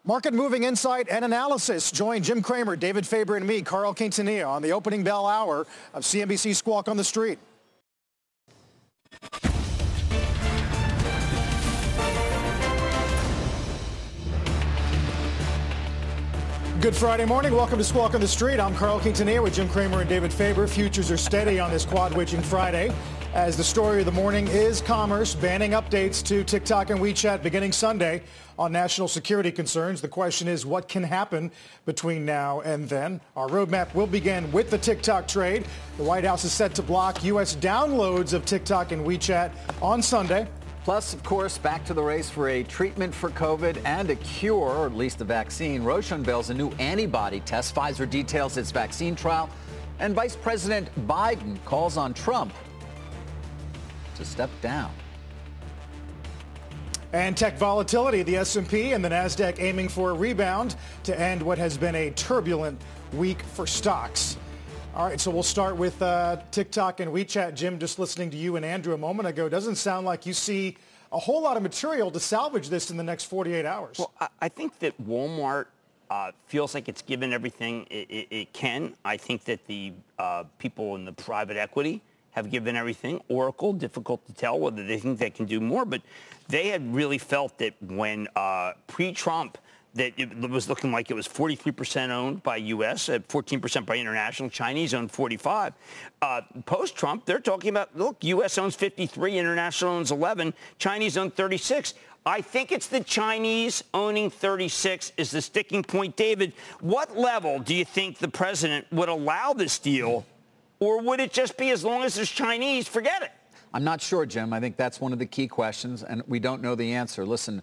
Market moving insight and analysis. Join Jim Cramer, David Faber, and me, Carl Quintanilla, on the opening bell hour of CNBC Squawk on the Street. Good Friday morning. Welcome to Squawk on the Street. I'm Carl Quintanilla with Jim Cramer and David Faber. Futures are steady on this quad-witching Friday, as the story of the morning is commerce banning updates to TikTok and WeChat beginning Sunday on national security concerns. The question is, what can happen between now and then? Our roadmap will begin with the TikTok trade. The White House is set to block U.S. downloads of TikTok and WeChat on Sunday. Plus, of course, back to the race for a treatment for COVID and a cure, or at least a vaccine. Roche unveils a new antibody test. Pfizer details its vaccine trial. And Vice President Biden calls on Trump to step down. And tech volatility, the S&P and the Nasdaq aiming for a rebound to end what has been a turbulent week for stocks. All right, so we'll start with TikTok and WeChat. Jim, just listening to you and Andrew a moment ago, doesn't sound like you see a whole lot of material to salvage this in the next 48 hours. Well, I think that Walmart feels like it's given everything it can. I think that the people in the private equity have given everything. Oracle, difficult to tell whether they think they can do more, but they had really felt that when pre-Trump, that it was looking like it was 43% owned by U.S., 14% by international. Chinese owned 45. Post-Trump, they're talking about, look, U.S. owns 53, international owns 11, Chinese own 36. I think it's the Chinese owning 36 is the sticking point. David, what level do you think the president would allow this deal? Or would it just be as long as there's Chinese, forget it? I'm not sure, Jim. I think that's one of the key questions, and we don't know the answer. Listen,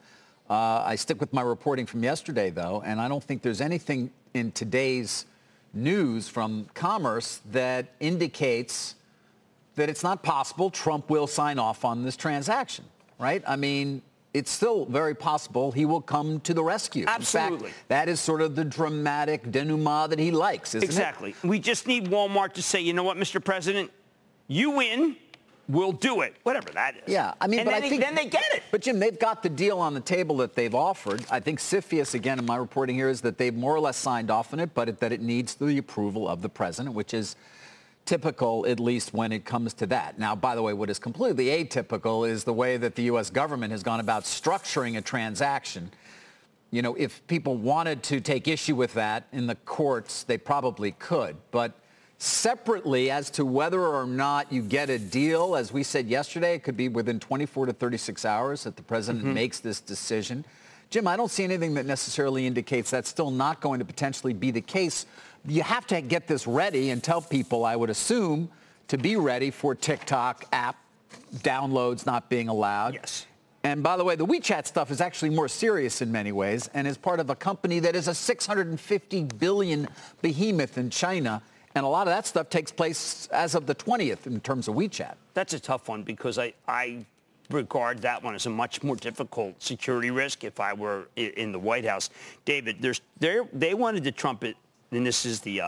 I stick with my reporting from yesterday, though, and I don't think there's anything in today's news from Commerce that indicates that it's not possible Trump will sign off on this transaction, right? I mean, it's still very possible he will come to the rescue. Absolutely. In fact, that is sort of the dramatic denouement that he likes, isn't it? Exactly. We just need Walmart to say, you know what, Mr. President, you win. We'll do it, whatever that is. Yeah, I mean, and but then I think then they get it. But Jim, they've got the deal on the table that they've offered. I think CFIUS, again, in my reporting here, is that they've more or less signed off on it, but that it needs the approval of the president, which is typical, at least when it comes to that. Now, by the way, what is completely atypical is the way that the U.S. government has gone about structuring a transaction. You know, if people wanted to take issue with that in the courts, they probably could, but separately, as to whether or not you get a deal, as we said yesterday, it could be within 24 to 36 hours that the president makes this decision. Jim, I don't see anything that necessarily indicates that's still not going to potentially be the case. You have to get this ready and tell people, I would assume, to be ready for TikTok app downloads not being allowed. Yes. And by the way, the WeChat stuff is actually more serious in many ways and is part of a company that is a $650 billion behemoth in China. And a lot of that stuff takes place as of the 20th in terms of WeChat. That's a tough one because I regard that one as a much more difficult security risk if I were in the White House. David, they wanted to trumpet, and this is the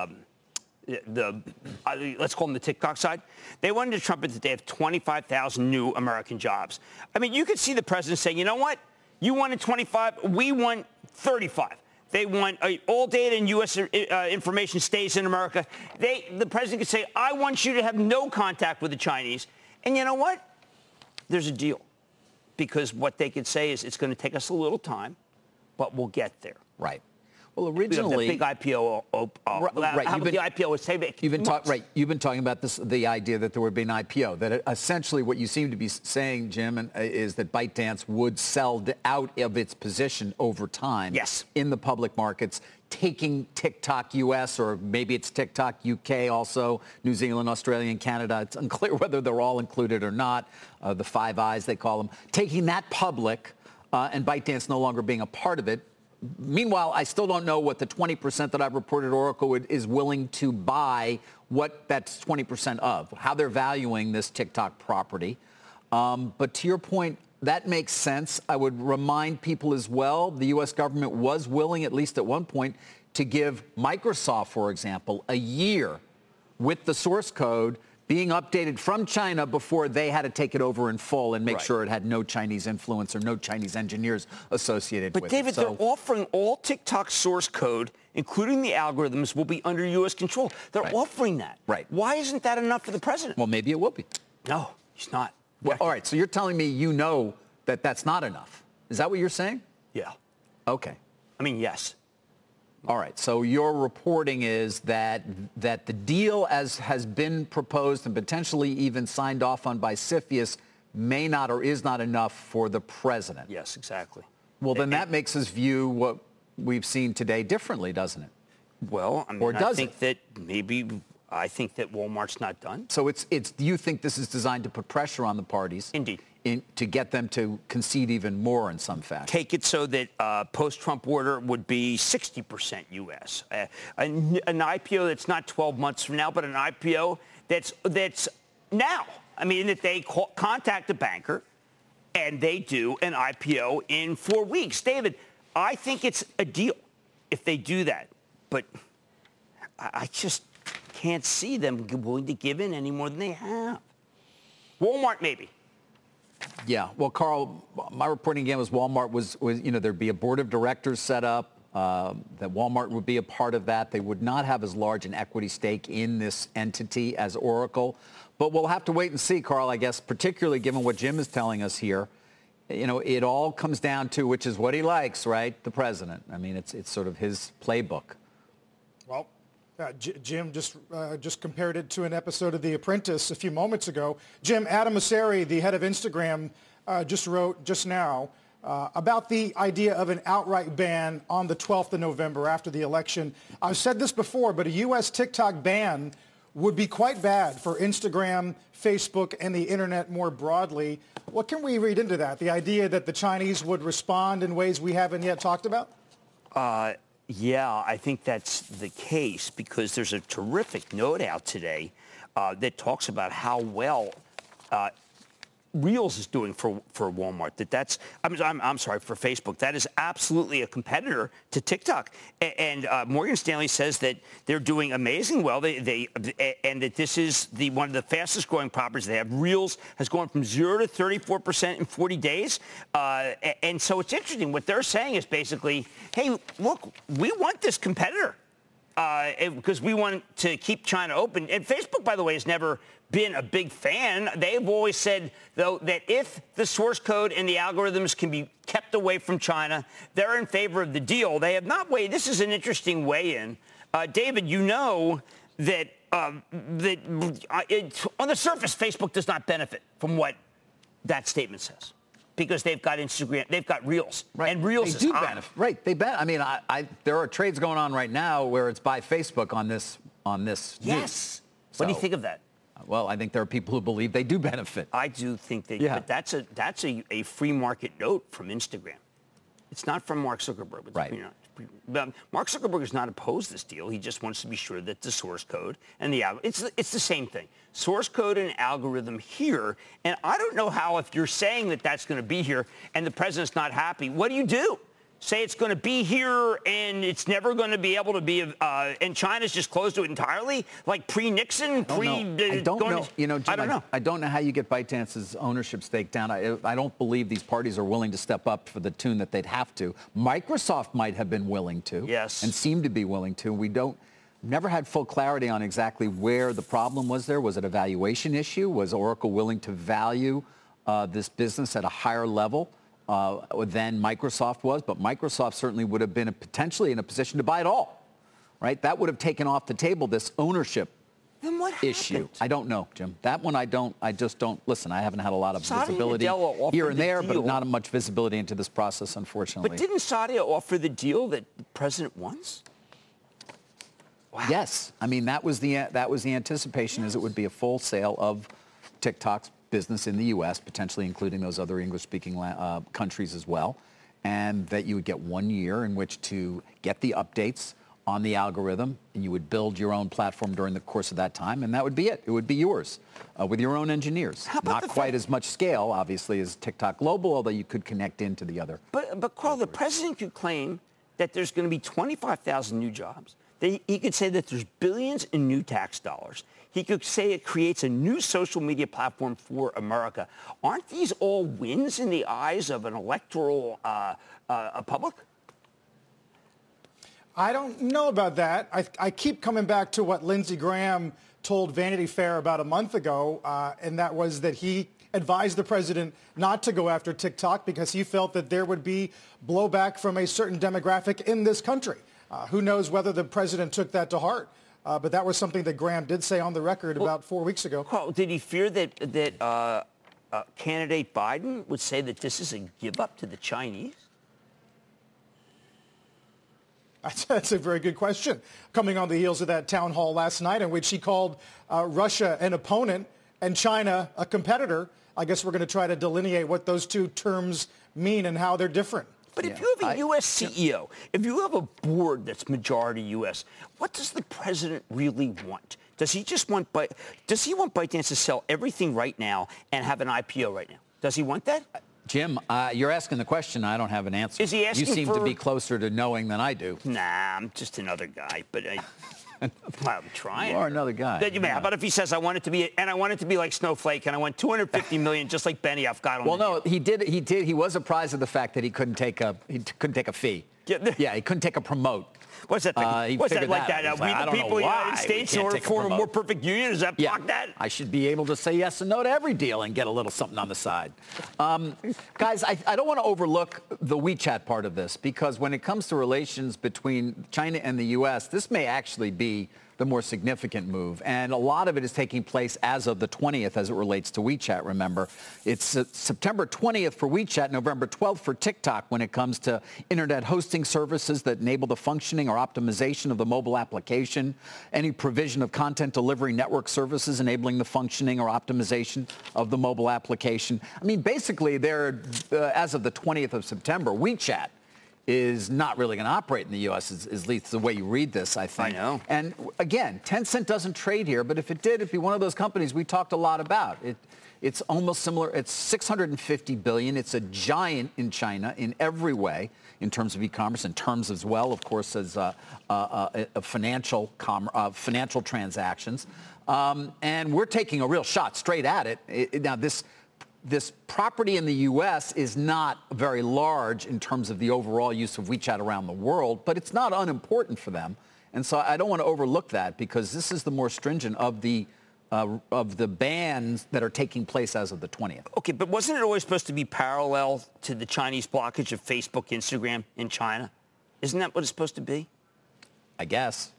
let's call them the TikTok side. They wanted to trumpet that they have 25,000 new American jobs. I mean, you could see the president saying, you know what? You wanted 25, we want 35. They want all data and U.S. information stays in America. The president could say, I want you to have no contact with the Chinese. And you know what? There's a deal. Because what they could say is it's going to take us a little time, but we'll get there. Right. Well, originally, the big IPO. Right. How about the IPO was You've been talking about this, the idea that there would be an IPO. That essentially what you seem to be saying, Jim, is that ByteDance would sell out of its position over time. Yes. In the public markets, taking TikTok US, or maybe it's TikTok UK also, New Zealand, Australia, and Canada. It's unclear whether they're all included or not. The Five Eyes, they call them. Taking that public and ByteDance no longer being a part of it. Meanwhile, I still don't know what the 20% that I've reported Oracle is willing to buy, what that's 20% of, how they're valuing this TikTok property. But to your point, that makes sense. I would remind people as well, the U.S. government was willing, at least at one point, to give Microsoft, for example, a year with the source code being updated from China before they had to take it over in full and make Right. sure it had no Chinese influence or no Chinese engineers associated with But David, it. So, they're offering all TikTok source code, including the algorithms, will be under U.S. control. They're Right. offering that. Right. Why isn't that enough for the president? well, maybe it will be. No, he's not. Well, all right, so you're telling me you know that that's not enough. Is that what you're saying? Yeah. Okay. I mean, yes. All right, so your reporting is that the deal as has been proposed and potentially even signed off on by CFIUS may not or is not enough for the president. Yes, exactly. Well, then that makes us view what we've seen today differently, doesn't it? Well, I mean, Or does I think that Walmart's not done. So do you think this is designed to put pressure on the parties? Indeed. To get them to concede even more in some fashion? Take it so that post-Trump order would be 60% U.S. An IPO that's not 12 months from now, but an IPO that's now. I mean, that they contact a banker and they do an IPO in 4 weeks. David, I think it's a deal if they do that. But I just can't see them willing to give in any more than they have. Walmart, maybe. Yeah. Well, Carl, my reporting again was Walmart was there'd be a board of directors set up, that Walmart would be a part of that. They would not have as large an equity stake in this entity as Oracle. But we'll have to wait and see, Carl, I guess, particularly given what Jim is telling us here. It all comes down to, which is what he likes, right? The president. I mean, it's sort of his playbook. Well, Jim just compared it to an episode of The Apprentice a few moments ago. Jim, Adam Mosseri, the head of Instagram, just wrote just now about the idea of an outright ban on the 12th of November after the election. I've said this before, but a U.S. TikTok ban would be quite bad for Instagram, Facebook, and the internet more broadly. What can we read into that? The idea that the Chinese would respond in ways we haven't yet talked about? Yeah, I think that's the case because there's a terrific note out today that talks about how well Reels is doing for Walmart. I'm sorry, for Facebook. That is absolutely a competitor to TikTok. And Morgan Stanley says that they're doing amazing well. And that this is one of the fastest growing properties they have. Reels has gone from 0 to 34% in 40 days. And so it's interesting. What they're saying is basically, hey, look, we want this competitor. Because we want to keep China open. And Facebook, by the way, has never been a big fan. They've always said, though, that if the source code and the algorithms can be kept away from China, they're in favor of the deal. They have not weighed. This is an interesting weigh-in. David, you know that on the surface, Facebook does not benefit from what that statement says. Because they've got Instagram, they've got Reels, right. And Reels they do benefit. Right, they bet. I mean, there are trades going on right now where it's by Facebook on this. Yes. News. What do you think of that? Well, I think there are people who believe they do benefit. I do think they. Yeah. But that's a free market note from Instagram. It's not from Mark Zuckerberg. But right. Mark Zuckerberg is not opposed to this deal. He just wants to be sure that the source code and the it's the same thing. Source code and algorithm here. And I don't know how, if you're saying that that's going to be here and the president's not happy, what do? Say it's going to be here and it's never going to be able to be, and China's just closed to it entirely, like pre-Nixon, I don't know. Jim, I don't know. I don't know how you get ByteDance's ownership stake down. I don't believe these parties are willing to step up for the tune that they'd have to. Microsoft might have been willing to. Yes. And seem to be willing to. Never had full clarity on exactly where the problem was there. Was it a valuation issue? Was Oracle willing to value this business at a higher level than Microsoft was? But Microsoft certainly would have been potentially in a position to buy it all, right? That would have taken off the table this ownership then what issue. happened? I don't know, Jim. That one I just don't. Listen, I haven't had a lot of Satya visibility Nadella here offered and the there, deal. but not much visibility into this process, unfortunately. But didn't Satya offer the deal that the president wants? Wow. Yes. I mean, that was the anticipation, is it would be a full sale of TikTok's business in the U.S., potentially including those other English-speaking countries as well, and that you would get 1 year in which to get the updates on the algorithm, and you would build your own platform during the course of that time, and that would be it. It would be yours with your own engineers. Not quite as much scale, obviously, as TikTok Global, although you could connect into the other. But Carl, the president could claim that there's going to be 25,000 new jobs, He could say that there's billions in new tax dollars. He could say it creates a new social media platform for America. Aren't these all wins in the eyes of an electoral public? I don't know about that. I keep coming back to what Lindsey Graham told Vanity Fair about a month ago, and that was that he advised the president not to go after TikTok because he felt that there would be blowback from a certain demographic in this country. Who knows whether the president took that to heart? But that was something that Graham did say on the record about 4 weeks ago. Carl, did he fear that candidate Biden would say that this is a give-up to the Chinese? That's a very good question. Coming on the heels of that town hall last night in which he called Russia an opponent and China a competitor, I guess we're going to try to delineate what those two terms mean and how they're different. But if you have a U.S. CEO, if you have a board that's majority U.S., what does the president really want? Does he want ByteDance to sell everything right now and have an IPO right now? Does he want that? Jim, you're asking the question. I don't have an answer. Is he asking You seem to be closer to knowing than I do. Nah, I'm just another guy. But I'm trying. You are another guy. How about if he says, I want it to be like Snowflake, and I want $250 million, just like Benny I've got on. Well, no, he did. He was apprised of the fact that he couldn't take a fee. Yeah, he couldn't take a promote. What's that? What's that like that? We the people of the United States in order to form a more perfect union? Does that block that? I should be able to say yes and no to every deal and get a little something on the side. Guys, I don't want to overlook the WeChat part of this because when it comes to relations between China and the U.S., this may actually be the more significant move. And a lot of it is taking place as of the 20th as it relates to WeChat, remember. It's September 20th for WeChat, November 12th for TikTok when it comes to internet hosting services that enable the functioning or optimization of the mobile application, any provision of content delivery network services enabling the functioning or optimization of the mobile application. I mean, basically, they're, as of the 20th of September, WeChat is not really going to operate in the U.S., is at least the way you read this, I think. I know. And again, Tencent doesn't trade here, but if it did, it'd be one of those companies we talked a lot about. It's almost similar. It's $650 billion. It's a giant in China in every way, in terms of e-commerce, in terms as well, of course, as financial transactions. And we're taking a real shot straight at it. Now, this property in the U.S. is not very large in terms of the overall use of WeChat around the world, but it's not unimportant for them. And so I don't want to overlook that because this is the more stringent of the bans that are taking place as of the 20th. Okay, but wasn't it always supposed to be parallel to the Chinese blockage of Facebook, Instagram in China? Isn't that what it's supposed to be? I guess.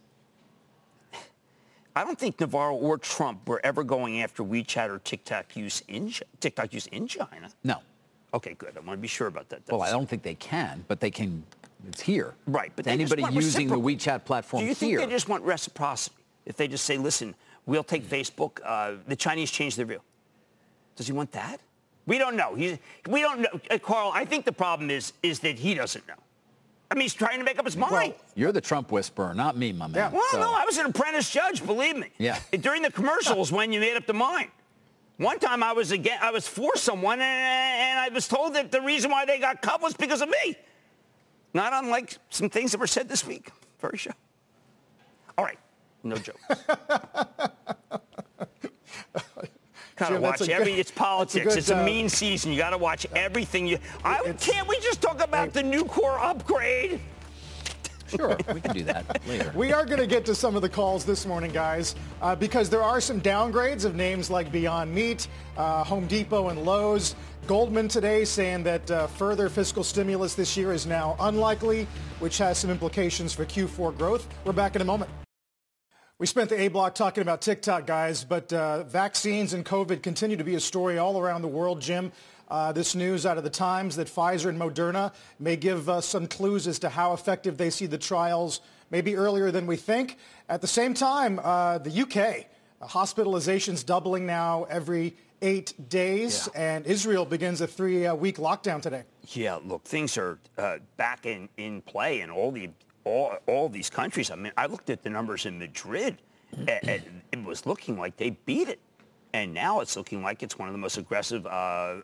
I don't think Navarro or Trump were ever going after WeChat or TikTok use in China. No. Okay, good. I want to be sure about that. Well, I don't think they can, but they can. It's here. Right, but anybody using the WeChat platform here. Do you here. think they just want reciprocity? If they just say, listen, we'll take Facebook. The Chinese changed their view. Does he want that? We don't know. We don't know. Carl, I think the problem is that he doesn't know. I mean, he's trying to make up his mind. Well, you're the Trump whisperer, not me, my man. Yeah. Well, no, I was an apprentice judge, believe me. Yeah. During the commercials when you made up the mind. One time I was for someone, and I was told that the reason why they got cut was because of me. Not unlike some things that were said this week. Very sure. All right. No jokes. Kind of watch it's politics. It's a mean season. You got to watch everything. Can't we just talk about the new core upgrade? Sure, we can do that later. We are going to get to some of the calls this morning, guys, because there are some downgrades of names like Beyond Meat, Home Depot, and Lowe's. Goldman today saying that further fiscal stimulus this year is now unlikely, which has some implications for Q4 growth. We're back in a moment. We spent the A block talking about TikTok, guys, but vaccines and COVID continue to be a story all around the world, Jim. This news out of the Times that Pfizer and Moderna may give some clues as to how effective they see the trials, maybe earlier than we think. At the same time, the UK, hospitalizations doubling now every 8 days, and Israel begins a 3-week lockdown today. Yeah, look, things are back in play in all these countries. I mean, I looked at the numbers in Madrid. It was looking like they beat it. And now it's looking like it's one of the most aggressive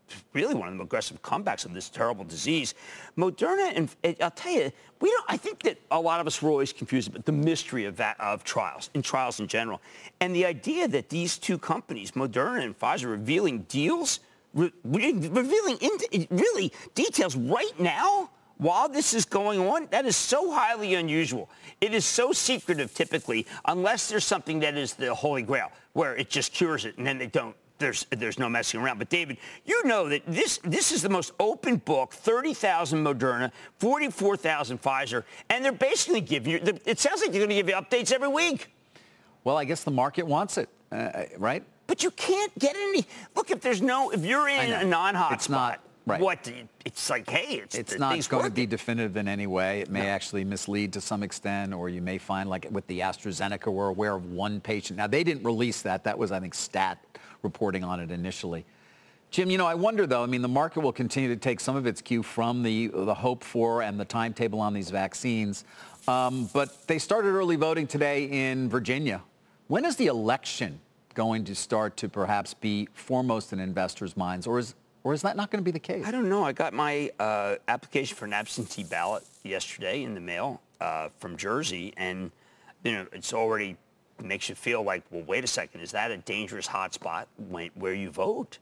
really one of the aggressive comebacks of this terrible disease. Moderna, and I'll tell you, I think that a lot of us were always confused about the mystery of trials in general. And the idea that these two companies, Moderna and Pfizer, revealing deals, revealing really details right now while this is going on, that is so highly unusual. It is so secretive typically, unless there's something that is the Holy Grail, where it just cures it and then they don't. There's no messing around. But, David, you know that this is the most open book, 30,000 Moderna, 44,000 Pfizer, and they're basically giving you, it sounds like they're going to give you updates every week. Well, I guess the market wants it, right? But you can't get any. Look, if you're in a non-hot spot, right. It's like, hey, it's not going to be definitive in any way. It may actually mislead to some extent, or you may find, like with the AstraZeneca, we're aware of one patient. Now, they didn't release that. That was, I think, Stat reporting on it initially. Jim, I wonder, though, the market will continue to take some of its cue from the hope for and the timetable on these vaccines. But they started early voting today in Virginia. When is the election going to start to perhaps be foremost in investors' minds, or is that not going to be the case? I don't know. I got my application for an absentee ballot yesterday in the mail from Jersey, and it's already makes you feel like, well, wait a second, is that a dangerous hot spot where you vote?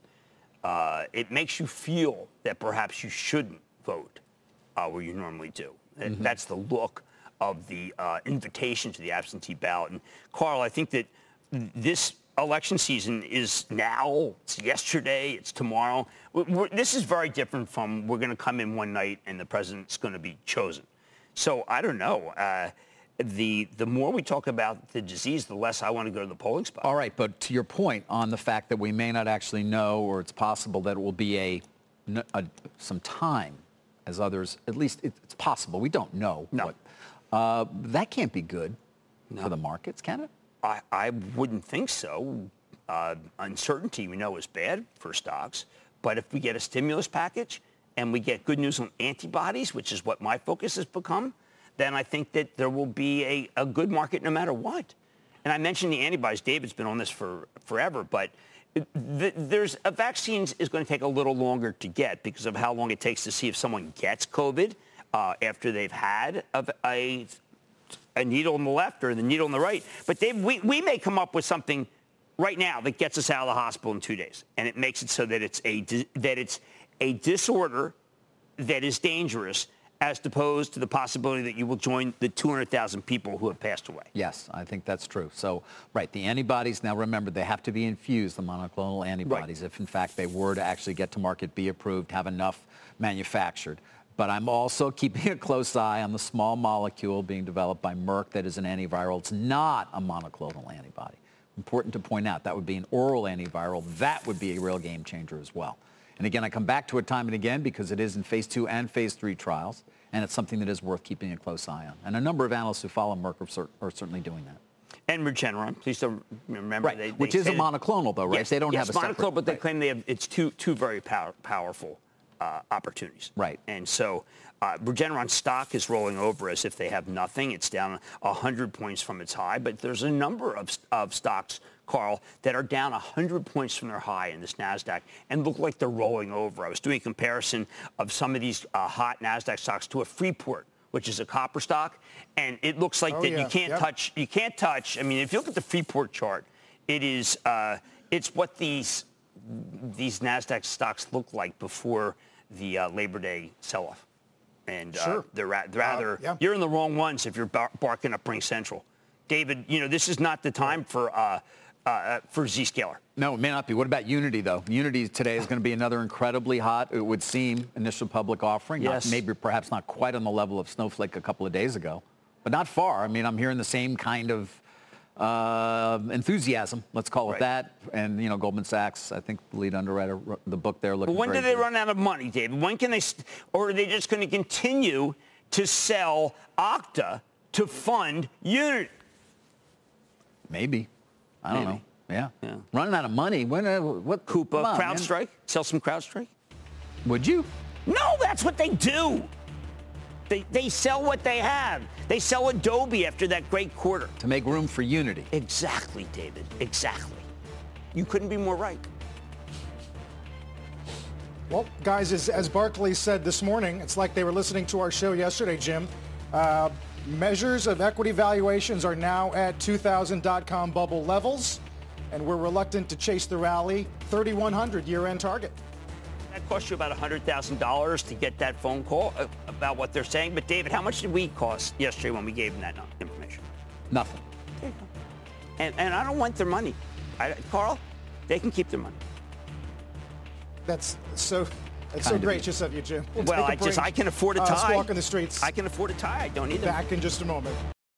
It makes you feel that perhaps you shouldn't vote where you normally do. Mm-hmm. That's the look of the invitation to the absentee ballot. And Carl, I think that this election season is now, it's yesterday, it's tomorrow. This is very different from we're going to come in one night and the president's going to be chosen. So I don't know. The more we talk about the disease, the less I want to go to the polling spot. All right, but to your point on the fact that we may not actually know, or it's possible that it will be some time, as others, at least it's possible. We don't know. No. That can't be good for the markets, can it? I wouldn't think so. Uncertainty, we know, is bad for stocks. But if we get a stimulus package and we get good news on antibodies, which is what my focus has become, then I think that there will be a good market no matter what. And I mentioned the antibodies. David's been on this for forever, but there's a vaccine is going to take a little longer to get because of how long it takes to see if someone gets COVID after they've had a needle on the left or the needle on the right. But we may come up with something right now that gets us out of the hospital in 2 days, and it makes it so that it's a disorder that is dangerous, as opposed to the possibility that you will join the 200,000 people who have passed away. Yes, I think that's true. So, right, the antibodies, now remember, they have to be infused, the monoclonal antibodies, if in fact they were to actually get to market, be approved, have enough manufactured. But I'm also keeping a close eye on the small molecule being developed by Merck that is an antiviral. It's not a monoclonal antibody. Important to point out, that would be an oral antiviral. That would be a real game changer as well. And again, I come back to it time and again because it is in phase 2 and phase 3 trials, and it's something that is worth keeping a close eye on. And a number of analysts who follow Merck are certainly doing that. And Regeneron, please don't remember. Right, which is a monoclonal, though, right? Yes, they don't have a monoclonal, separate, but they claim they have it's two very powerful opportunities. Right. And so Regeneron stock is rolling over as if they have nothing. It's down 100 points from its high, but there's a number of stocks, Carl, that are down 100 points from their high in this NASDAQ and look like they're rolling over. I was doing a comparison of some of these hot NASDAQ stocks to a Freeport, which is a copper stock, and it looks like you can't touch. You can't touch. I mean, if you look at the Freeport chart, it is it's what these NASDAQ stocks look like before the Labor Day sell-off. And they're rather, you're in the wrong ones if you're barking up Ring Central. David, this is not the time for Zscaler. No, it may not be. What about Unity, though? Unity today is going to be another incredibly hot, it would seem, initial public offering. Yes. Maybe perhaps not quite on the level of Snowflake a couple of days ago, but not far. I mean, I'm hearing the same kind of enthusiasm, let's call it that. And, Goldman Sachs, I think the lead underwriter, the book there looking But when do they good. run out of money, David? When can they, or are they just going to continue to sell Okta to fund Unity? Maybe. I don't know. Yeah. Running out of money. When? What? Coupa, CrowdStrike? Sell some CrowdStrike? Would you? No, that's what they do. They sell what they have. They sell Adobe after that great quarter. To make room for Unity. Exactly, David. Exactly. You couldn't be more right. Well, guys, as Barclays said this morning, it's like they were listening to our show yesterday, Jim. Measures of equity valuations are now at 2000.com bubble levels, and we're reluctant to chase the rally 3,100 year-end target. That cost you about $100,000 to get that phone call about what they're saying. But, David, how much did we cost yesterday when we gave them that information? Nothing. There you go. And I don't want their money. Carl, they can keep their money. That's so gracious of you, Jim. Well, I can afford a tie. Squawk in the streets. I can afford a tie. I don't need them. Back in just a moment.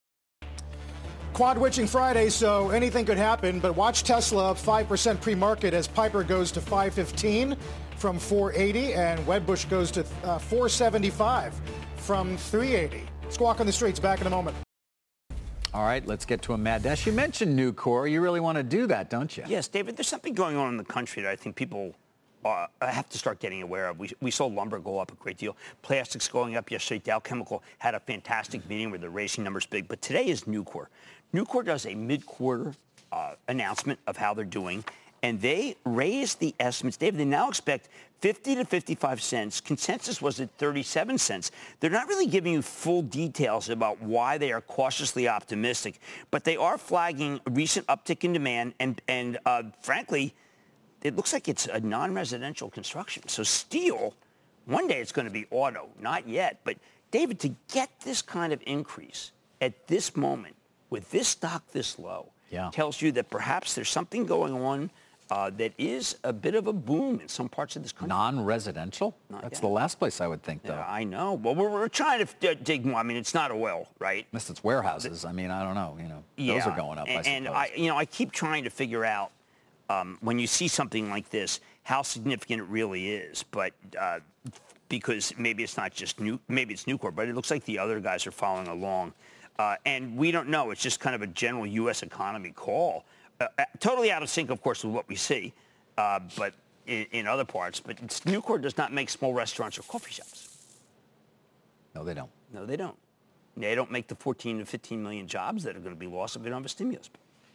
Quad Witching Friday, so anything could happen, but watch Tesla up 5% pre-market as Piper goes to 515 from 480 and Wedbush goes to 475 from 380. Squawk on the streets, back in a moment. All right, let's get to a mad dash. You mentioned Nucor. You really want to do that, don't you? Yes, David, there's something going on in the country that I think people have to start getting aware of. We saw lumber go up a great deal. Plastics going up yesterday. Dow Chemical had a fantastic meeting where they're raising numbers big. But today is Nucor. Nucor does a mid-quarter announcement of how they're doing, and they raised the estimates. David, they now expect 50 to 55 cents. Consensus was at 37 cents. They're not really giving you full details about why they are cautiously optimistic, but they are flagging a recent uptick in demand, and frankly, it looks like it's a non-residential construction. So steel, one day it's going to be auto, not yet. But David, to get this kind of increase at this moment with this stock this low tells you that perhaps there's something going on that is a bit of a boom in some parts of this country. Non-residential? That's the last place I would think, though. Yeah, I know. Well, we're trying to dig more. I mean, it's not oil, right? Unless it's warehouses. I mean, I don't know. Those are going up, I suppose. And I keep trying to figure out when you see something like this, how significant it really is. But because maybe it's not just maybe it's Nucor, but it looks like the other guys are following along. And we don't know. It's just kind of a general U.S. economy call. Totally out of sync, of course, with what we see, but in other parts. But Nucor does not make small restaurants or coffee shops. No, they don't. No, they don't. They don't make the 14 to 15 million jobs that are going to be lost if we don't have a stimulus.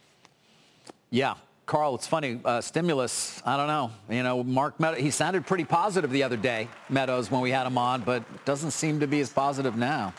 Yeah. Carl, it's funny, stimulus, I don't know. Mark Meadows, he sounded pretty positive the other day, Meadows, when we had him on, but doesn't seem to be as positive now.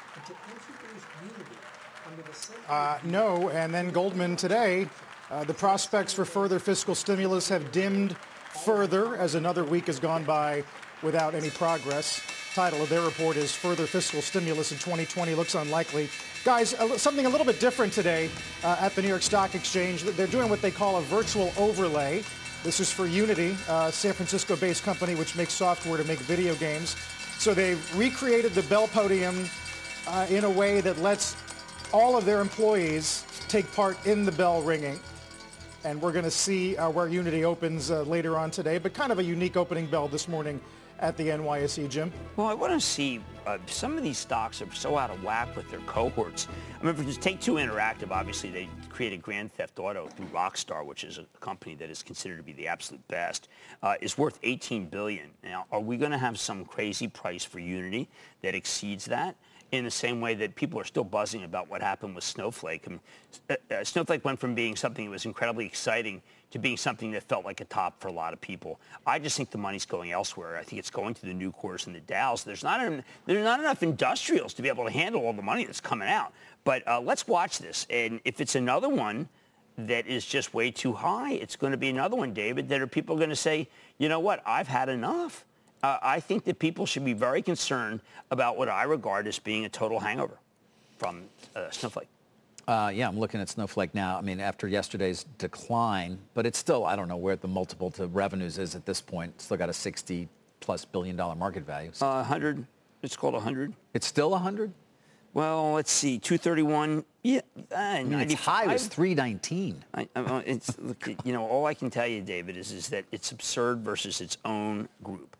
No, and then Goldman today, the prospects for further fiscal stimulus have dimmed further as another week has gone by without any progress. Title of their report is Further Fiscal Stimulus in 2020 Looks Unlikely. Guys, something a little bit different today at the New York Stock Exchange. They're doing what they call a virtual overlay. This is for Unity, a San Francisco-based company which makes software to make video games. So they've recreated the Bell Podium in a way that lets all of their employees take part in the bell ringing. And we're going to see where Unity opens later on today, but kind of a unique opening bell this morning at the NYSE, Jim. Well, I want to see some of these stocks are so out of whack with their cohorts. I mean, if you Take-Two Interactive, obviously they created Grand Theft Auto through Rockstar, which is a company that is considered to be the absolute best, is worth $18 billion. Now, are we going to have some crazy price for Unity that exceeds that? In the same way that people are still buzzing about what happened with Snowflake. I mean, Snowflake went from being something that was incredibly exciting to being something that felt like a top for a lot of people. I just think the money's going elsewhere. I think it's going to the Nucors and the Dows. There's not enough industrials to be able to handle all the money that's coming out. But let's watch this. And if it's another one that is just way too high, it's going to be another one, David, that are people going to say, you know what, I've had enough. I think that people should be very concerned about what I regard as being a total hangover from Snowflake. Yeah, I'm looking at Snowflake now. I mean, after yesterday's decline, but it's still, I don't know where the multiple to revenues is at this point. It's still got a $60+ billion market value. 100. It's called 100. It's still 100? Well, let's see, 231. Yeah, I mean, its high was 319. All I can tell you, David, is that it's absurd versus its own group.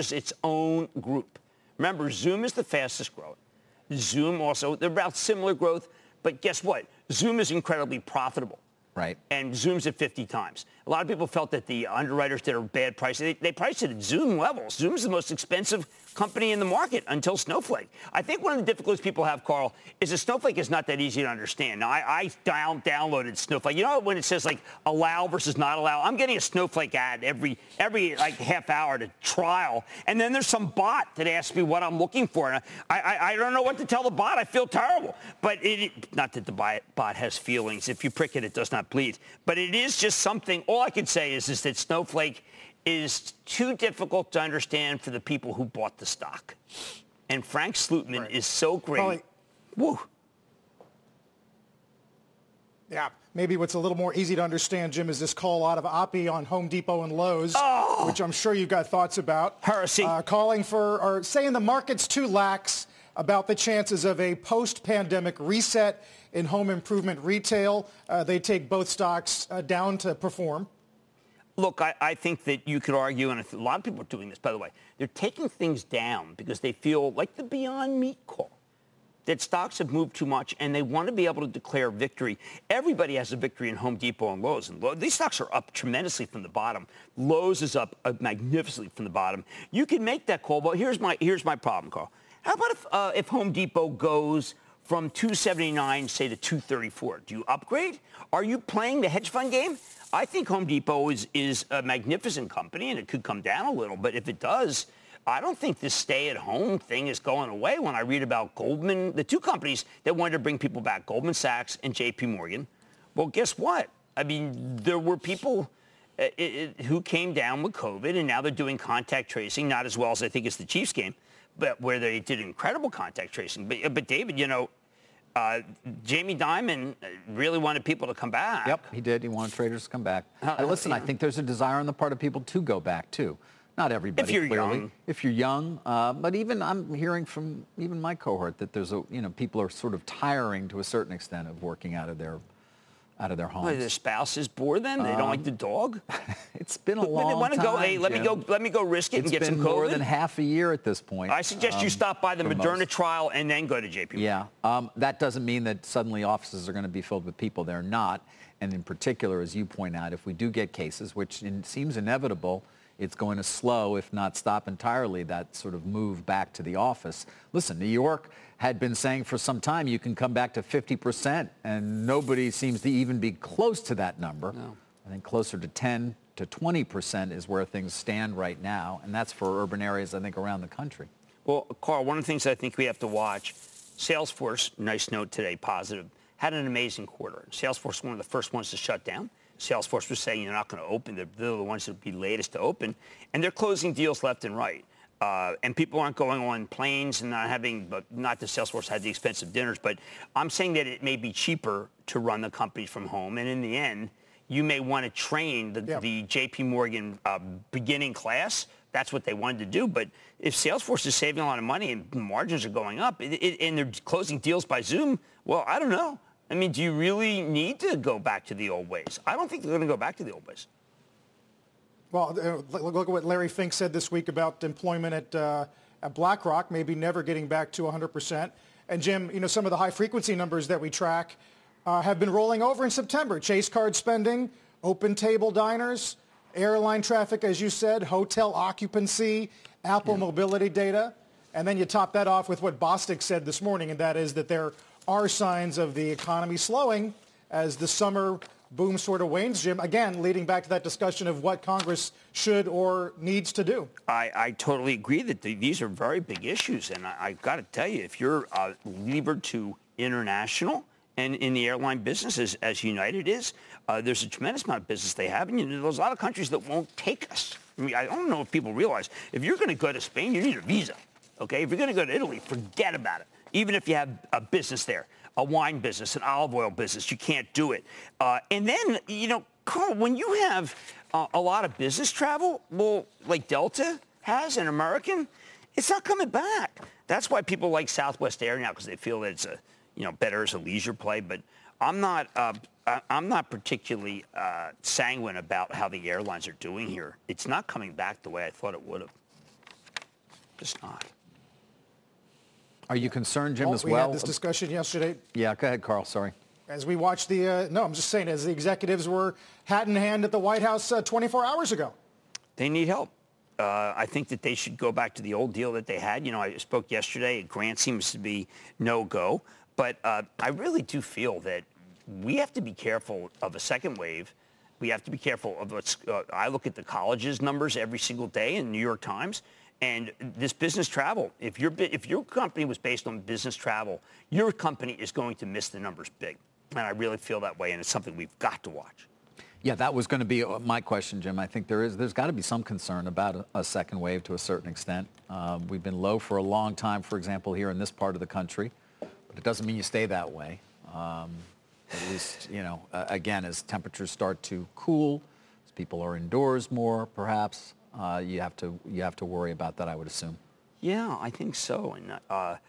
Remember, Zoom is the fastest growing. Zoom also, they're about similar growth, but guess what? Zoom is incredibly profitable. Right. And Zoom's at 50 times. A lot of people felt that the underwriters did a bad price. They priced it at Zoom levels. Zoom's the most expensive company in the market until Snowflake. I think one of the difficulties people have, Carl, is that Snowflake is not that easy to understand. Now, I downloaded Snowflake. You know when it says like allow versus not allow? I'm getting a Snowflake ad every like half hour to trial. And then there's some bot that asks me what I'm looking for. And I don't know what to tell the bot. I feel terrible. But not that the bot has feelings. If you prick it, it does not bleed. But it is just something. All I can say is that Snowflake is too difficult to understand for the people who bought the stock. And Frank Slootman is so great. Probably, woo. Yeah, maybe what's a little more easy to understand, Jim, is this call out of Oppie on Home Depot and Lowe's, which I'm sure you've got thoughts about. Heresy. Calling for, or saying the market's too lax about the chances of a post-pandemic reset in home improvement retail. They take both stocks down to perform. Look, I think that you could argue, and a lot of people are doing this, by the way, they're taking things down because they feel like the Beyond Meat call, that stocks have moved too much, and they want to be able to declare victory. Everybody has a victory in Home Depot and Lowe's. And these stocks are up tremendously from the bottom. Lowe's is up magnificently from the bottom. You can make that call, but here's my problem, Carl. How about if Home Depot goes from 279, say, to 234? Do you upgrade? Are you playing the hedge fund game? I think Home Depot is a magnificent company, and it could come down a little. But if it does, I don't think this stay-at-home thing is going away. When I read about Goldman, the two companies that wanted to bring people back, Goldman Sachs and J.P. Morgan, well, guess what? I mean, there were people who came down with COVID, and now they're doing contact tracing, not as well as I think it's the Chiefs game, but where they did incredible contact tracing. But David, Jamie Dimon really wanted people to come back. Yep, he did. He wanted traders to come back. Listen, I think there's a desire on the part of people to go back, too. Not everybody, if you're clearly. Young. If you're young. But even I'm hearing from even my cohort that there's people are sort of tiring to a certain extent of working out of their homes. Well, their spouse is bored then? They don't like the dog? It's been a long They want to time, go, hey, let me go risk it and get some COVID. It's been more than half a year at this point. I suggest you stop by the Moderna trial and then go to JP Morgan. Yeah. That doesn't mean that suddenly offices are going to be filled with people. They're not. And in particular, as you point out, if we do get cases, which seems inevitable, it's going to slow, if not stop entirely, that sort of move back to the office. Listen, New York had been saying for some time you can come back to 50%, and nobody seems to even be close to that number. No. I think closer to 10 to 20% is where things stand right now, and that's for urban areas, I think, around the country. Well, Carl, one of the things I think we have to watch, Salesforce, nice note today, positive, had an amazing quarter. Salesforce, one of the first ones to shut down. Salesforce was saying you're not going to open. They're the ones that will be latest to open. And they're closing deals left and right. And people aren't going on planes and not that Salesforce had the expensive dinners, but I'm saying that it may be cheaper to run the company from home. And in the end, you may want to train the JP Morgan beginning class. That's what they wanted to do. But if Salesforce is saving a lot of money and margins are going up and they're closing deals by Zoom, well, I don't know. I mean, do you really need to go back to the old ways? I don't think they're going to go back to the old ways. Well, look at what Larry Fink said this week about employment at BlackRock, maybe never getting back to 100%. And Jim, some of the high-frequency numbers that we track have been rolling over in September. Chase card spending, open table diners, airline traffic, as you said, hotel occupancy, Apple mobility data. And then you top that off with what Bostic said this morning, and that is that there are signs of the economy slowing as the summer boom sort of wanes, Jim, again, leading back to that discussion of what Congress should or needs to do. I totally agree that these are very big issues. And I've got to tell you, if you're levered to international and in the airline business, as United is, there's a tremendous amount of business they have. And there's a lot of countries that won't take us. I mean, I don't know if people realize, if you're going to go to Spain, you need a visa. Okay? If you're going to go to Italy, forget about it. Even if you have a business there, a wine business, an olive oil business, you can't do it. And then, Carl, when you have a lot of business travel, well, like Delta has and American, it's not coming back. That's why people like Southwest Air now, because they feel that it's better as a leisure play. But I'm not particularly sanguine about how the airlines are doing here. It's not coming back the way I thought it would have. Just not. Are you concerned, Jim, as well? We had this discussion yesterday. Yeah, go ahead, Carl. Sorry. As we watched I'm just saying, as the executives were hat in hand at the White House 24 hours ago. They need help. I think that they should go back to the old deal that they had. You know, I spoke yesterday. Grant seems to be no-go. But I really do feel that we have to be careful of a second wave. We have to be careful of what's I look at the colleges numbers every single day in the New York Times. And this business travel, if your company was based on business travel, your company is going to miss the numbers big. And I really feel that way, and it's something we've got to watch. Yeah, that was going to be my question, Jim. I think there's got to be some concern about a second wave to a certain extent. We've been low for a long time, for example, here in this part of the country, but it doesn't mean you stay that way. At least, again, as temperatures start to cool, as people are indoors more, perhaps, you have to worry about that, I would assume. Yeah, I think so. And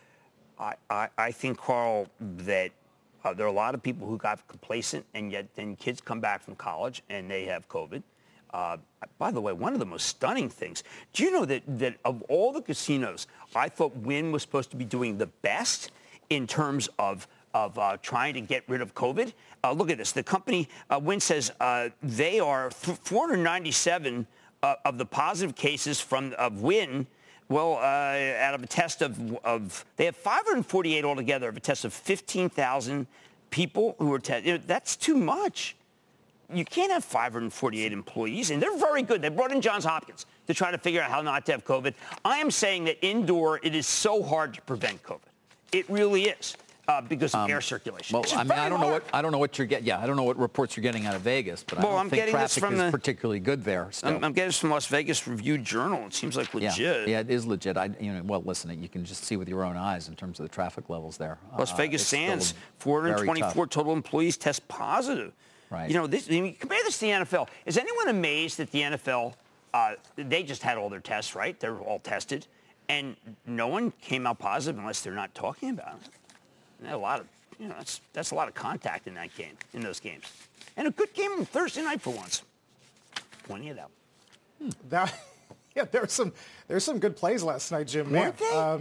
I think, Carl, that there are a lot of people who got complacent, and yet then kids come back from college and they have COVID. By the way, one of the most stunning things, do you know that of all the casinos, I thought Wynn was supposed to be doing the best in terms of trying to get rid of COVID? Look at this. The company, Wynn says they are 497 of the positive cases of Wynn. Well, out of a test of they have 548 altogether of a test of 15,000 people who were tested. That's too much. You can't have 548 employees, and they're very good. They brought in Johns Hopkins to try to figure out how not to have COVID. I am saying that indoor, it is so hard to prevent COVID. It really is. Because of air circulation. Well, I mean, I don't know what you're getting. Yeah, I don't know what reports you're getting out of Vegas, but I don't think traffic is particularly good there. Still. I'm getting this from Las Vegas Review-Journal. It seems like legit. Yeah, it is legit. Well, listen, you can just see with your own eyes in terms of the traffic levels there. Las Vegas Sands, 424 total employees test positive. Right. Compare this to the NFL. Is anyone amazed that the NFL? They just had all their tests, right? They're all tested, and no one came out positive unless they're not talking about it. A lot of, that's a lot of contact in those games, and a good game on Thursday night for once. Plenty of that. There's some good plays last night, Jim. Man,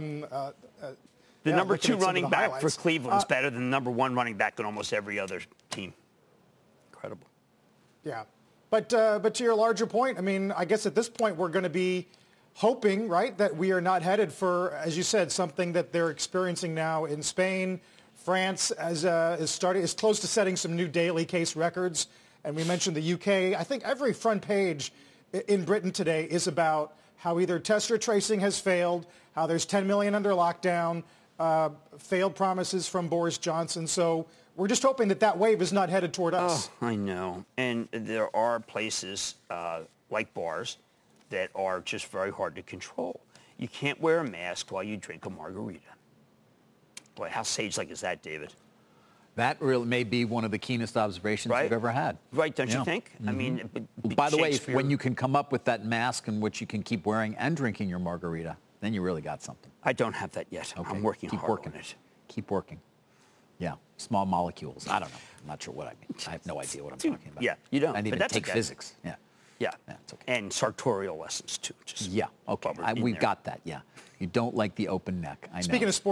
the number 2 running back for Cleveland's better than the number 1 running back on almost every other team. Incredible. Yeah, but to your larger point, I mean, I guess at this point we're going to be hoping, right, that we are not headed for, as you said, something that they're experiencing now in Spain. France is close to setting some new daily case records. And we mentioned the UK. I think every front page in Britain today is about how either test or tracing has failed, how there's 10 million under lockdown, failed promises from Boris Johnson. So we're just hoping that wave is not headed toward us. Oh, I know. And there are places like bars that are just very hard to control. You can't wear a mask while you drink a margarita. Boy, how sage-like is that, David? That really may be one of the keenest observations you've ever had. Right, don't you think? Mm-hmm. I mean, by the way, when you can come up with that mask in which you can keep wearing and drinking your margarita, then you really got something. I don't have that yet. Okay. I'm working hard on it. Keep working. Yeah, small molecules. I don't know. I'm not sure what I mean. I have no idea what I'm talking about. Yeah, you don't. I didn't even take physics. Yeah. Yeah, it's okay. And sartorial lessons, too. Okay. We got that, yeah. You don't like the open neck. I know.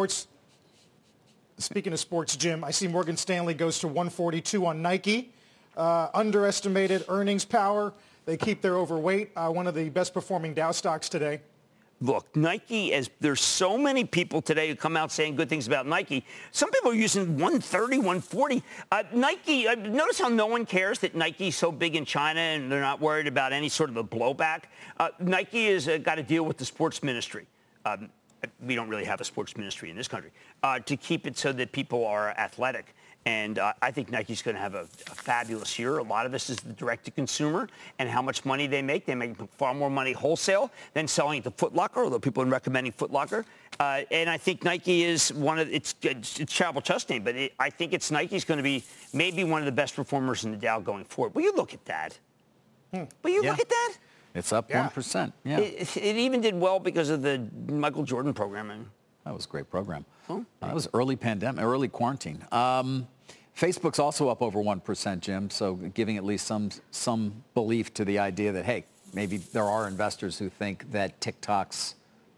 Speaking of sports, Jim, I see Morgan Stanley goes to 142 on Nike. Underestimated earnings power. They keep their overweight. One of the best performing Dow stocks today. Look, Nike, there's so many people today who come out saying good things about Nike. Some people are using 130, 140. Nike, notice how no one cares that Nike's so big in China and they're not worried about any sort of a blowback. Nike has got to deal with the sports ministry. We don't really have a sports ministry in this country, to keep it so that people are athletic. And I think Nike's going to have a fabulous year. A lot of this is the direct-to-consumer and how much money they make. They make far more money wholesale than selling it to Foot Locker, although people are recommending Foot Locker. And I think Nike is it's terrible trust name, but I think Nike's going to be maybe one of the best performers in the Dow going forward. Will you look at that? Will you look at that? It's up 1%. Yeah. It even did well because of the Michael Jordan programming. That was a great program. That was early pandemic, early quarantine. Facebook's also up over 1%, Jim, so giving at least some belief to the idea that, hey, maybe there are investors who think that TikTok's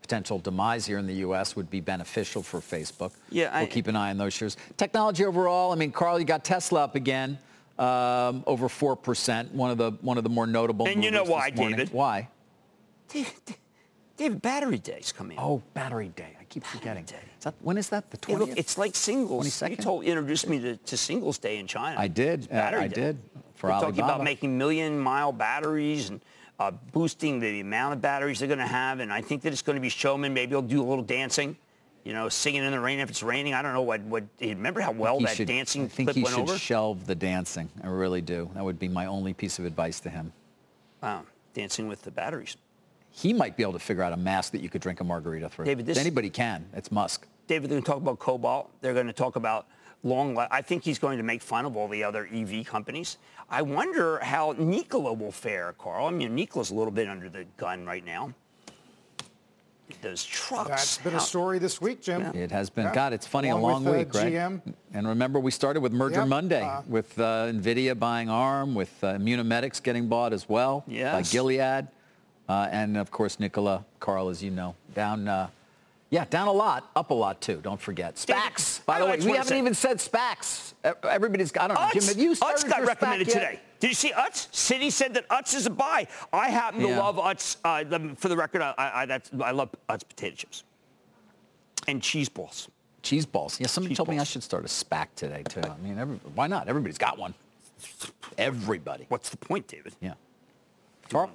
potential demise here in the U.S. would be beneficial for Facebook. Yeah, we'll keep an eye on those shares. Technology overall, I mean, Carl, you got Tesla up again, over 4%, one of the more notable And you know movers why, this morning. David? Why? David, Battery Day's coming. Oh, Battery Day. I keep forgetting. When is that? The 20th? Hey, look, it's like Singles. 22nd? You introduced me to Singles Day in China. I did. I did. For We're Alibaba. talking about making million-mile batteries and boosting the amount of batteries they're going to have. And I think that it's going to be showman. Maybe they'll do a little dancing, singing in the rain if it's raining. I don't know what. Remember how well that dancing clip went over? I think he should shelve the dancing. I really do. That would be my only piece of advice to him. Wow, dancing with the batteries. He might be able to figure out a mask that you could drink a margarita through. David, anybody can. It's Musk. David, they're going to talk about cobalt. They're going to talk about I think he's going to make fun of all the other EV companies. I wonder how Nikola will fare, Carl. I mean, Nikola's a little bit under the gun right now. Those trucks. That's been a story this week, Jim. Yeah. It has been. Yeah. God, it's funny, Along a long with, week, right? GM. And remember, we started with Merger Monday, with NVIDIA buying ARM, with Immunomedics getting bought as well by Gilead. And, of course, Nikola, Carl, as you know, down a lot, up a lot, too. Don't forget. SPACs. By the way, we haven't even said SPACs. Everybody's got, I don't know, Jim, have you started Utz got your recommended SPAC yet? today. Did you see Utz? Citi said that Utz is a buy. I happen to love Utz. For the record, I love Utz potato chips. And cheese balls. Cheese balls. Yeah, somebody told me I should start a SPAC today, too. I mean, why not? Everybody's got one. Everybody. What's the point, David? Yeah. Carl?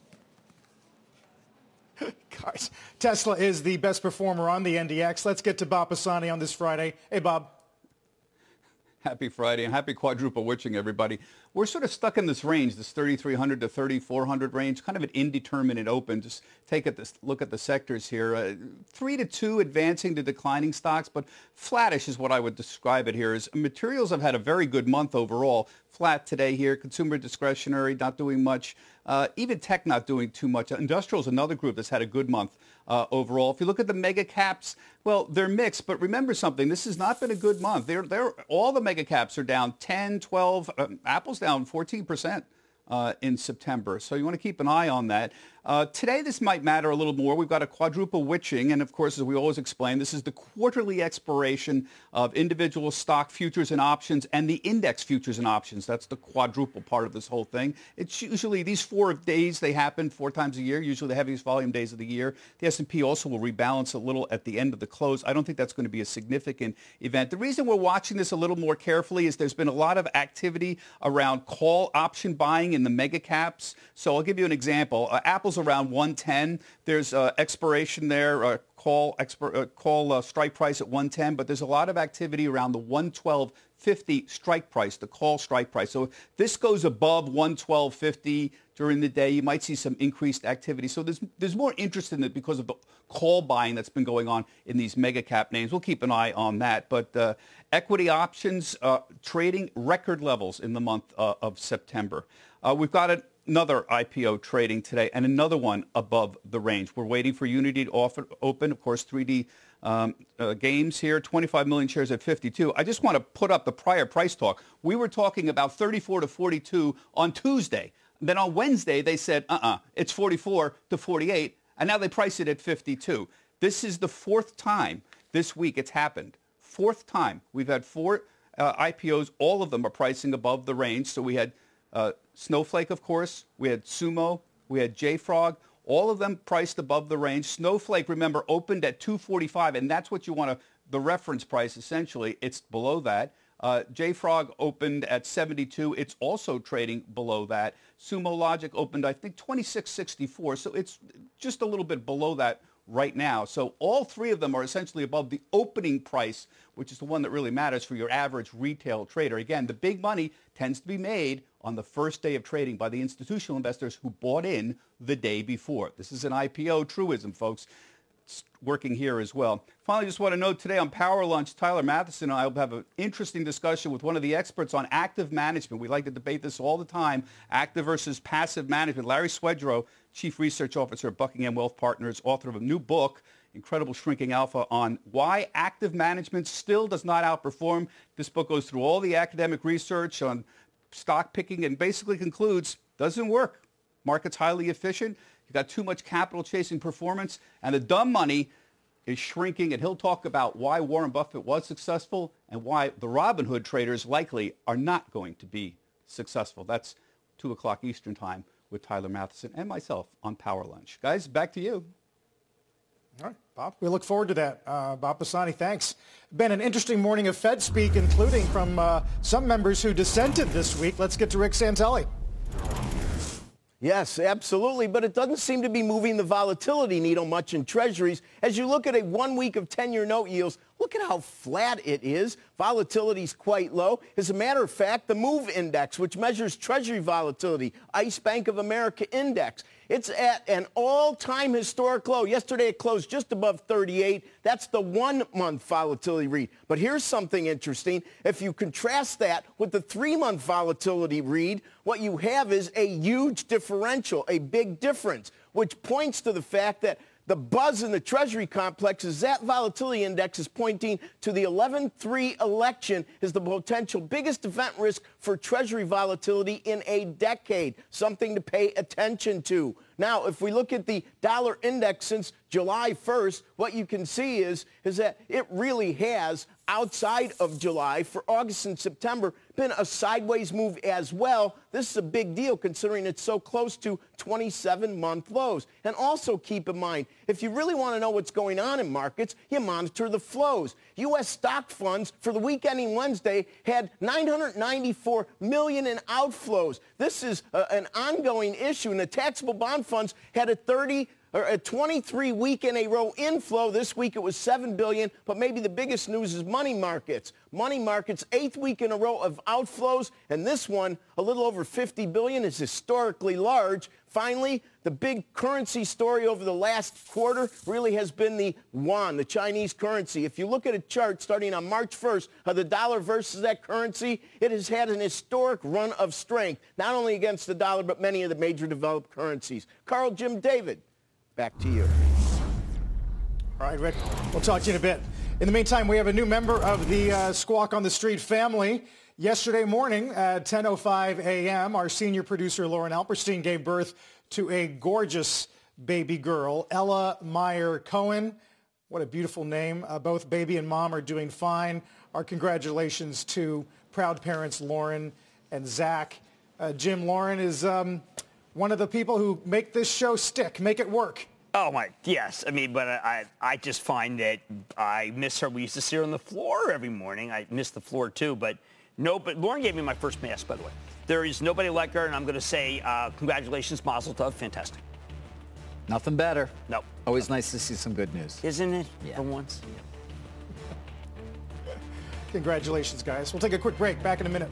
Guys, Tesla is the best performer on the NDX. Let's get to Bob Pisani on this Friday. Hey, Bob. Happy Friday and happy quadruple witching, everybody. We're sort of stuck in this range, this 3,300 to 3,400 range, kind of an indeterminate open. Just look at the sectors here. 3 to 2 advancing to declining stocks, but flattish is what I would describe it here. As materials have had a very good month overall. Flat today here. Consumer discretionary not doing much. Even tech not doing too much. Industrial is another group that's had a good month overall. If you look at the mega caps, well, they're mixed. But remember something. This has not been a good month. All the mega caps are down 10, 12. Apple's down 14%. In September. So you want to keep an eye on that. Today, this might matter a little more. We've got a quadruple witching. And, of course, as we always explain, this is the quarterly expiration of individual stock futures and options and the index futures and options. That's the quadruple part of this whole thing. It's usually these 4 days, they happen 4 times a year, usually the heaviest volume days of the year. The S&P also will rebalance a little at the end of the close. I don't think that's going to be a significant event. The reason we're watching this a little more carefully is there's been a lot of activity around call option buying in the mega caps. So I'll give you an example. Apple's around 110. There's expiration there, call strike price at 110, but there's a lot of activity around the 112.50 strike price, the call strike price. So if this goes above 112.50 during the day, you might see some increased activity. So there's more interest in it because of the call buying that's been going on in these mega cap names. We'll keep an eye on that. But equity options trading record levels in the month of September. We've got another IPO trading today and another one above the range. We're waiting for Unity to open, of course, 3D games here, 25 million shares at 52. I just want to put up the prior price talk. We were talking about 34 to 42 on Tuesday. Then on Wednesday, they said, it's 44 to 48, and now they price it at 52. This is the 4th time this week it's happened. 4th time. We've had 4 IPOs. All of them are pricing above the range. So we had Snowflake, of course. We had Sumo. We had JFrog. All of them priced above the range. Snowflake, remember, opened at 245, and that's what you want the reference price, essentially. It's below that. JFrog opened at 72. It's also trading below that. Sumo Logic opened, I think, 26.64. So it's just a little bit below that right now. So all 3 of them are essentially above the opening price, which is the one that really matters for your average retail trader. Again, the big money tends to be made on the first day of trading by the institutional investors who bought in the day before. This is an IPO truism, folks. It's working here as well. Finally, just want to note today on Power Lunch, Tyler Matheson and I will have an interesting discussion with one of the experts on active management. We like to debate this all the time, active versus passive management. Larry Swedrow, Chief Research Officer at Buckingham Wealth Partners, author of a new book, Incredible Shrinking Alpha, on why active management still does not outperform. This book goes through all the academic research on stock picking and basically concludes, doesn't work. Market's highly efficient. You got too much capital chasing performance, and the dumb money is shrinking. And he'll talk about why Warren Buffett was successful and why the Robinhood traders likely are not going to be successful. That's 2 o'clock Eastern time with Tyler Matheson and myself on Power Lunch. Guys, back to you. All right, Bob, we look forward to that. Bob Pisani, thanks. Been an interesting morning of Fed speak, including from some members who dissented this week. Let's get to Rick Santelli. Yes, absolutely, but it doesn't seem to be moving the volatility needle much in treasuries. As you look at a 1 week of 10-year note yields, look at how flat it is. Volatility is quite low. As a matter of fact, the MOVE Index, which measures treasury volatility, ICE Bank of America Index, it's at an all-time historic low. Yesterday it closed just above 38. That's the 1-month volatility read. But here's something interesting. If you contrast that with the 3-month volatility read, what you have is a huge differential, a big difference, which points to the fact that the buzz in the Treasury complex is that volatility index is pointing to the 11-3 election as the potential biggest event risk for Treasury volatility in a decade, something to pay attention to. Now, if we look at the dollar index since July 1st, what you can see is that it really has, outside of July, for August and September, been a sideways move as well. This is a big deal considering it's so close to 27-month lows. And also keep in mind, if you really want to know what's going on in markets, you monitor the flows. U.S. stock funds for the week ending Wednesday had $994 million in outflows. This is an ongoing issue, and the taxable bond funds had a 23 week in a row inflow. This week it was $7 billion, but maybe the biggest news is money markets. Money markets, 8th week in a row of outflows, and this one, a little over $50 billion, is historically large. Finally, the big currency story over the last quarter really has been the yuan, the Chinese currency. If you look at a chart starting on March 1st of the dollar versus that currency, it has had an historic run of strength, not only against the dollar, but many of the major developed currencies. Carl, Jim, David, back to you. All right, Rick, we'll talk to you in a bit. In the meantime, we have a new member of the Squawk on the Street family. Yesterday morning at 10:05 a.m., our senior producer, Lauren Alperstein, gave birth to a gorgeous baby girl, Ella Meyer Cohen. What a beautiful name. Both baby and mom are doing fine. Our congratulations to proud parents Lauren and Zach. Jim, Lauren is one of the people who make this show stick, make it work. Oh, my, yes. I mean, but I just find that I miss her. We used to see her on the floor every morning. I miss the floor, too. But Lauren gave me my first mask, by the way. There is nobody like her, and I'm going to say congratulations, Mazel Tov. Fantastic. Nothing better. No. Always nice to see some good news. Isn't it? Yeah. For once. Congratulations, guys. We'll take a quick break. Back in a minute.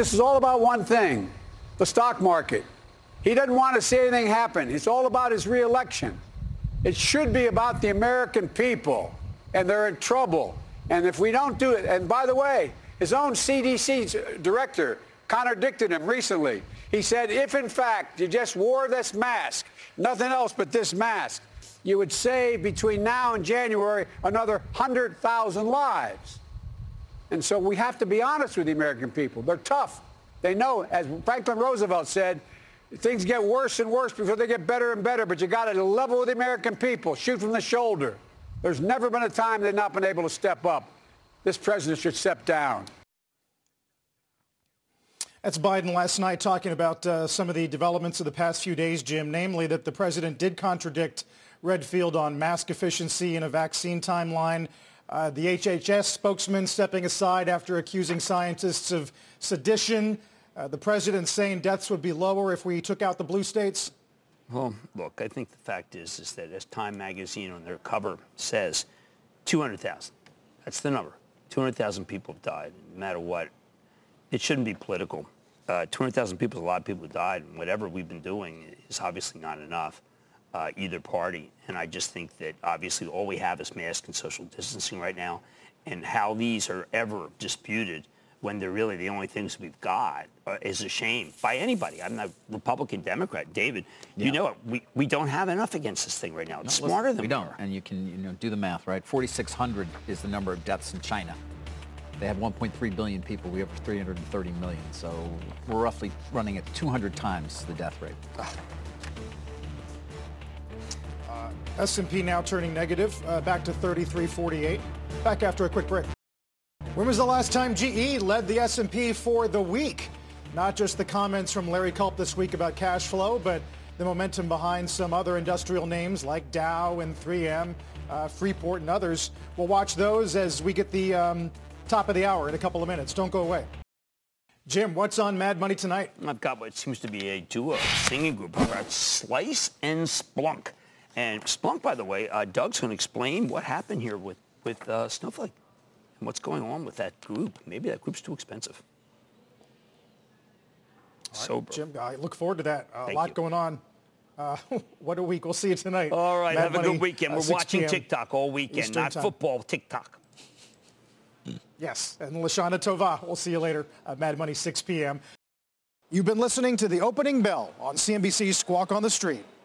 this is all about one thing, the stock market. He doesn't want to see anything happen. It's all about his reelection. It should be about the American people, and they're in trouble. And if we don't do it, and by the way, his own CDC director contradicted him recently. He said, if in fact you just wore this mask, nothing else but this mask, you would save between now and January another 100,000 lives. And so we have to be honest with the American people. They're tough. They know, as Franklin Roosevelt said, things get worse and worse before they get better and better, but you got to level with the American people, shoot from the shoulder. There's never been a time they've not been able to step up. This president should step down. That's Biden last night talking about some of the developments of the past few days, Jim, namely that the president did contradict Redfield on mask efficiency and a vaccine timeline. The HHS spokesman stepping aside after accusing scientists of sedition. The president saying deaths would be lower if we took out the blue states. Well, look, I think the fact is that as Time magazine on their cover says, 200,000. That's the number. 200,000 people have died, no matter what. It shouldn't be political. 200,000 people is a lot of people who died, and whatever we've been doing is obviously not enough, either party. And I just think that obviously all we have is mask and social distancing right now, and how these are ever disputed when they're really the only things we've got is a shame by anybody. I'm not Republican, Democrat. David, you know it. We don't have enough against this thing right now. It's smarter than we don't. And you can do the math, right? 4,600 is the number of deaths in China. They have 1.3 billion people. We have 330 million. So we're roughly running at 200 times the death rate. S&P now turning negative, back to 33.48. Back after a quick break. When was the last time GE led the S&P for the week? Not just the comments from Larry Culp this week about cash flow, but the momentum behind some other industrial names like Dow and 3M, Freeport and others. We'll watch those as we get the top of the hour in a couple of minutes. Don't go away. Jim, what's on Mad Money tonight? I've got what seems to be a duo singing group. We've got Slice and Splunk. And Splunk, by the way, Doug's going to explain what happened here with Snowflake and what's going on with that group. Maybe that group's too expensive. Right, Jim, I look forward to that. A lot going on. What a week. We'll see you tonight. All right, Mad have Money, a good weekend. We're watching TikTok all weekend, Eastern not time. football, TikTok. Yes, and Lashana Tova. We'll see you later at Mad Money, 6 p.m. You've been listening to The Opening Bell on CNBC's Squawk on the Street.